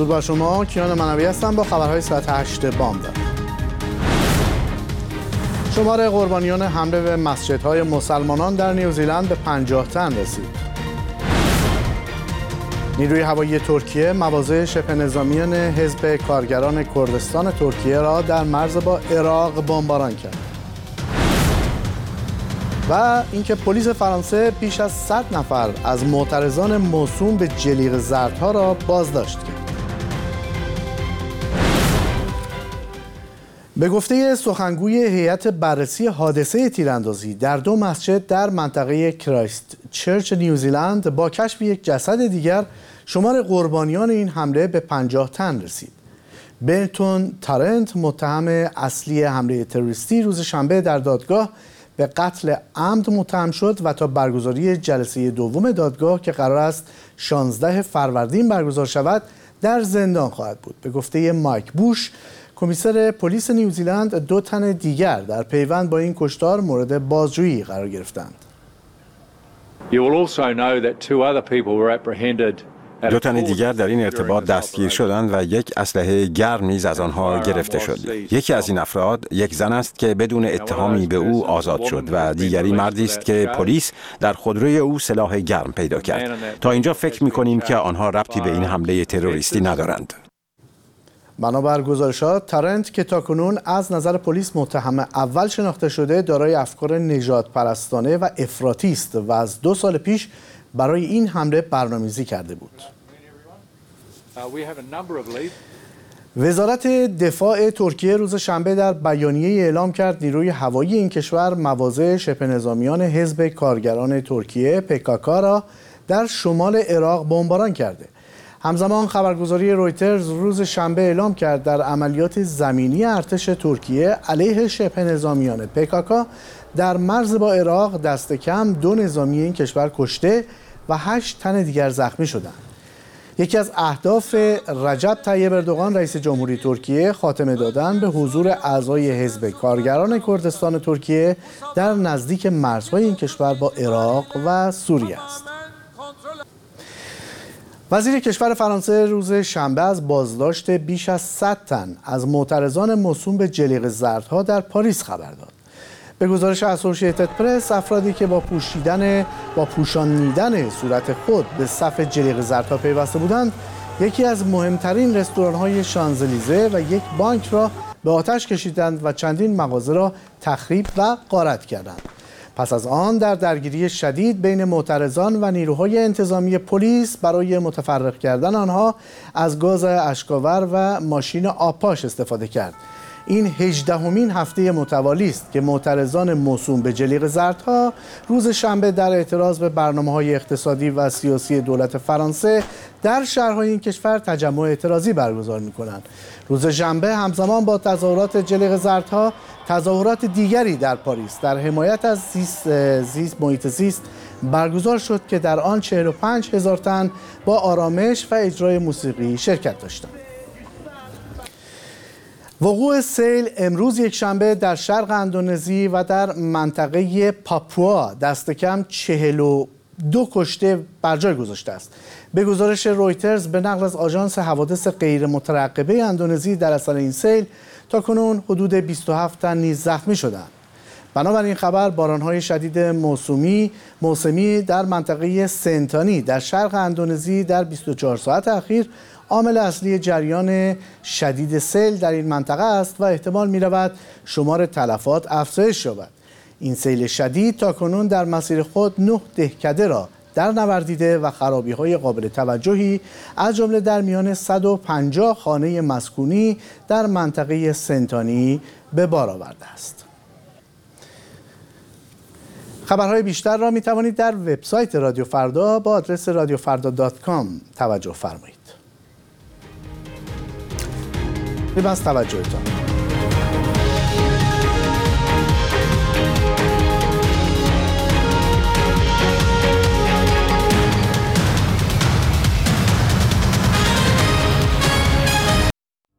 درود بر شما. کیان منوی هستم با خبرهای ساعت 8 بامداد. شمار قربانیان حمله به مسجدهای مسلمانان در نیوزیلند به 50 تن رسید. نیروی هوایی ترکیه مواضع شبه نظامیان حزب کارگران کردستان ترکیه را در مرز با عراق بمباران کرد. و اینکه پلیس فرانسه بیش از 100 نفر از معترضان موسوم به جلیق زردها را بازداشت کرد. به گفته سخنگوی هیئت بررسی حادثه تیراندازی در 2 مسجد در منطقه کرایست چرچ نیوزیلند با کشف یک جسد دیگر شمار قربانیان این حمله به 50 تن رسید. برتون تارنت متهم اصلی حمله تروریستی روز شنبه در دادگاه به قتل عمد متهم شد و تا برگزاری جلسه دوم دادگاه که قرار است 16 فروردین برگزار شود در زندان خواهد بود. به گفته مایک بوش کمیسر پلیس نیوزیلند 2 تن دیگر در پیوند با این کشتار مورد بازجویی قرار گرفتند. 2 تن دیگر در این ارتباط دستگیر شدند و یک اسلحه گرم نیز از آنها گرفته شد. یکی از این افراد یک زن است که بدون اتهامی به او آزاد شد و دیگری مردی است که پلیس در خودروی او سلاح گرم پیدا کرد. تا اینجا فکر می‌کنیم که آنها ربطی به این حمله تروریستی ندارند. بنابر گزارشات تارنت که تاکنون از نظر پلیس متهم اول شناخته شده دارای افکار نژاد پرستانه و افراطی است و از 2 سال پیش برای این حمله برنامه‌ریزی کرده بود. وزارت دفاع ترکیه روز شنبه در بیانیه اعلام کرد نیروی هوایی این کشور مواضع شبه نظامیان حزب کارگران ترکیه PKK را در شمال عراق بمباران کرده. همزمان خبرگزاری رویترز روز شنبه اعلام کرد در عملیات زمینی ارتش ترکیه علیه شبه نظامیان PKK در مرز با عراق دست کم 2 نظامی این کشور کشته و 8 تن دیگر زخمی شدند. یکی از اهداف رجب طیب اردوغان رئیس جمهوری ترکیه خاتمه دادن به حضور اعضای حزب کارگران کردستان ترکیه در نزدیک مرزهای این کشور با عراق و سوریه است. وزیر کشور فرانسه روز شنبه از بازداشت بیش از 100 تن از معترضان موسوم به جلیق زردها در پاریس خبر داد. به گزارش اسوسییتد پرس افرادی که با پوشانیدن صورت خود به صف جلیق زردها پیوسته بودند یکی از مهمترین رستوران‌های شانزلیزه و یک بانک را به آتش کشیدند و چندین مغازه را تخریب و غارت کردند. پس از آن در درگیری شدید بین معترضان و نیروهای انتظامی پلیس برای متفرق کردن آنها از گاز اشک‌آور و ماشین آبپاش استفاده کرد. این 18مین هفته متوالی است که معترضان موسوم به جلیق زردها روز شنبه در اعتراض به برنامه‌های اقتصادی و سیاسی دولت فرانسه در شهرهای این کشور تجمع اعتراضی برگزار می‌کنند. روز شنبه همزمان با تظاهرات جلیق زردها تظاهرات دیگری در پاریس در حمایت از محیط زیست برگزار شد که در آن 45,000 تن با آرامش و اجرای موسیقی شرکت داشتند. وقوع سیل امروز یکشنبه در شرق اندونزی و در منطقه پاپوا دست کم 42 کشته بر جای گذاشته است. به گزارش رویترز به نقل از آژانس حوادث غیر مترقبه اندونزی در اثر این سیل تاکنون حدود 27 تن نیز زخمی شدند. بنابراین خبر باران‌های شدید موسمی در منطقه سنتانی در شرق اندونزی در 24 ساعت اخیر عامل اصلی جریان شدید سیل در این منطقه است و احتمال می‌رود شمار تلفات افزایش یابد. این سیل شدید تاکنون در مسیر خود 9 دهکده را در نوردیده و خرابی‌های قابل توجهی از جمله در میان 150 خانه مسکونی در منطقه سنتانی به بار آورده است. خبرهای بیشتر را می توانید در وبسایت رادیو فردا با آدرس radiofarda.com توجه فرمایید. از توجهتان